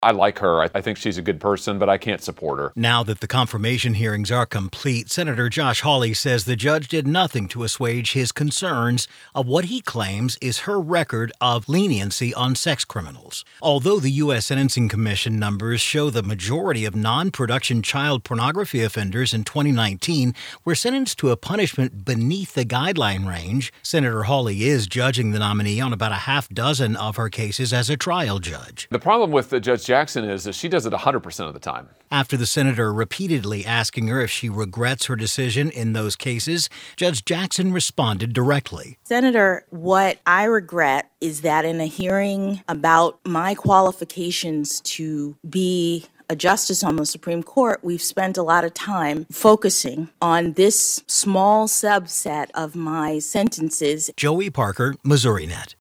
I like her. I think she's a good person, but I can't support her. Now that the confirmation hearings are complete, Senator Josh Hawley says the judge did nothing to assuage his concerns of what he claims is her record of leniency on sex criminals. Although the U.S. Sentencing Commission numbers show the majority of non-production child pornography offenders in 2019 were sentenced to a punishment beneath the guideline range, Senator Hawley is judging the nominee on about a half dozen of her cases as a trial judge. The problem with Judge Jackson is that she does it 100% of the time. After the senator repeatedly asking her if she regrets her decision in those cases, Judge Jackson responded directly. Senator, what I regret is that in a hearing about my qualifications to be a justice on the Supreme Court, we've spent a lot of time focusing on this small subset of my sentences. Joey Parker, MissouriNet.